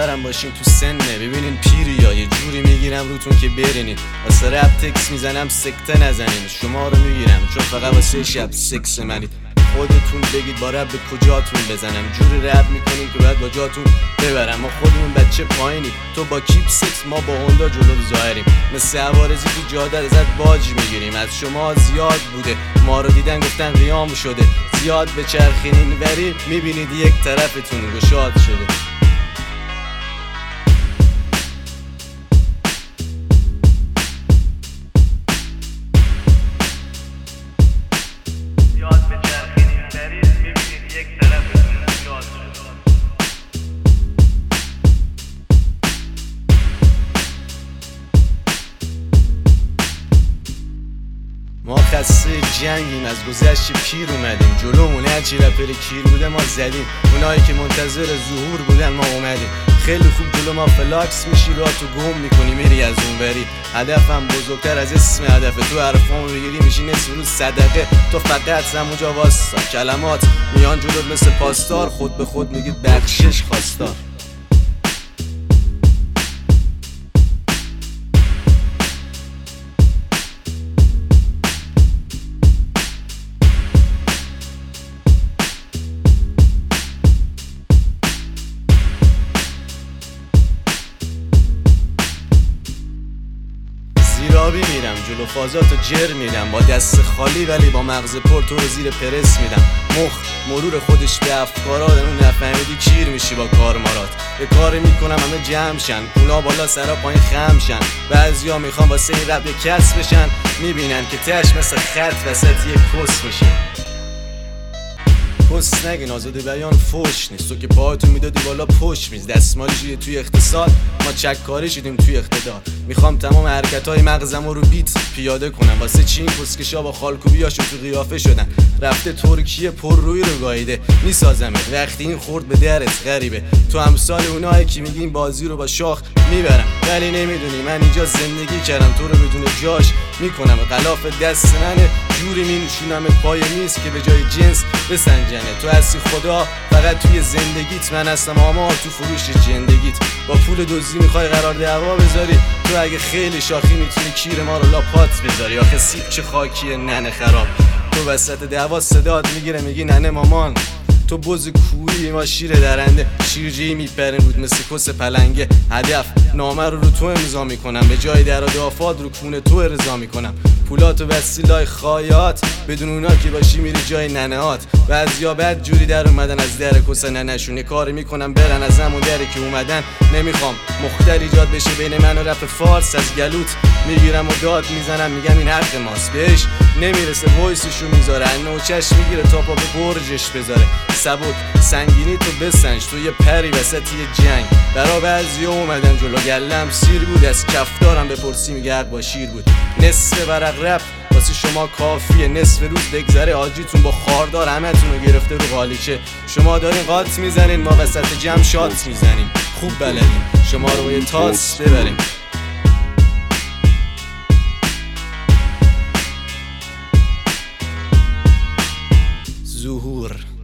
باورم باشین تو سنه. ببینین پیری یا یه جوری میگیرم روتون که برینین. واسه رپ تکس میزنم سکته نزنین. شما رو میگیرم چون فقط واسه شب سکس منید. خودتون بگید با رپ به کجاتون بزنم. جوری رپ میکنین که باید با جاتون ببرم. ما خودمون بچه پایینی، تو با کیپ سکس ما با هوندا جلو ظاهریم. مثل عوارضی تو جاده ازت باج میگیریم. از شما زیاد بوده ما رو دیدن گفتن قیام شده. زیاد به چرخینین وری میبینید یک طرفتون گشاد شده. ما خسته جنگیم، از گذشت پیر اومدیم. جلومون هرچی رپر کیر بوده ما زدیم. اونایی که منتظر ظهور بودن ما اومدیم. خیلی خوب جلو ما فلاکس میشی، را تو گم میکنی میری از اون بری. هدفم بزرگتر از اسم هدفه. تو حرفامو بگیری میشی نصف روز صدقه. تو فقط همونجا واسا کلمات میان جلوت مثل پاسدار. خود به خود میگید بخشش خواستار. زیرابی میرم جلو فازاتو جر میدم. با دست خالی ولی با مغز پر تو رو زیر پرس میدم. مخ مرور خودش به افکارات. اون نفهمیدی کیر میشی با کارمارات. به کار میکنم همه جمع شن، اونا بالا سرا پایین خم شن. بعضیا میخوان واسه این رپ کس بشن، میبینن که تش مثل خط وسط یه کس میشن. کس نگین، آزاده بیان فوش نیست. تو که پاهاتو میدادی بالا پشت میز. دستمالی شدی توی اقتصاد، ما چککاری شدیم توی اقتدار. میخوام تمام حرکتای مغزمو رو بیت پیاده کنم. واسه چین کسکشا با خالکوبیاشو تو قیافه شدن. رفته ترکیه پر روی رو گاییده. میسازمه وقتی این خورد به درت غریبه. تو امثال اونایی که میگین بازی رو با شاخ میبرم، ولی نمیدونی من اینجا زندگی کردم. تو رو بدون جاش میکنم غلاف دست منه. جوری مینشونم پای میز که به جای جنس بسنجنه. تو هستی خدا فقط توی زندگیت، من هستم آمار تو فروش زندگیت. با پول دزدی میخوای قرار دعوا بذاری. تو اگه خیلی شاخی میتونی کیر ما رو لاپات بذاری. آخه سیب چه خاکیه ننه خراب. تو وسط دعوا صدات میگیره میگی ننه مامان. تو بز کوری ما شیر درنده. شیرجی میپرن رود مثل کس پلنگه. هدف نامه رو تو امضا میکنم. به جای در و دافات رو کونه تو ارضا میکنم. پولات و وسیلای خایات بدون اونا که باشی میری جای ننهات. بعضیا بد جوری در اومدن از در کس ننهشون. کاری میکنم برن از همون دری که اومدن. نمیخوام مختل ایجاد بشه بین من و رپ فارس. از گلوت میگیرم و داد میزنم میگم این حق ماست. بهش نمیرسه وایسشو میذاره. نوچش میگیره تا پا به برجش بذاره. سبک سنگینی تو بسنج. تو یه پری وسط یه جنگ. برا بعضیا اومدن جلو گلم سیر بود. از کفدارم بپرسی میگه حق با شیر بود. نصف ورق رپ واسه شما کافیه. نصف روز بگذره آجیتون با خاردار همتون رو گرفته رو قالیچه. شما دارین قاط میزنین، ما وسط جمع شات میزنیم. خوب بلدین شما رو با یه تاس ببریم. ظهور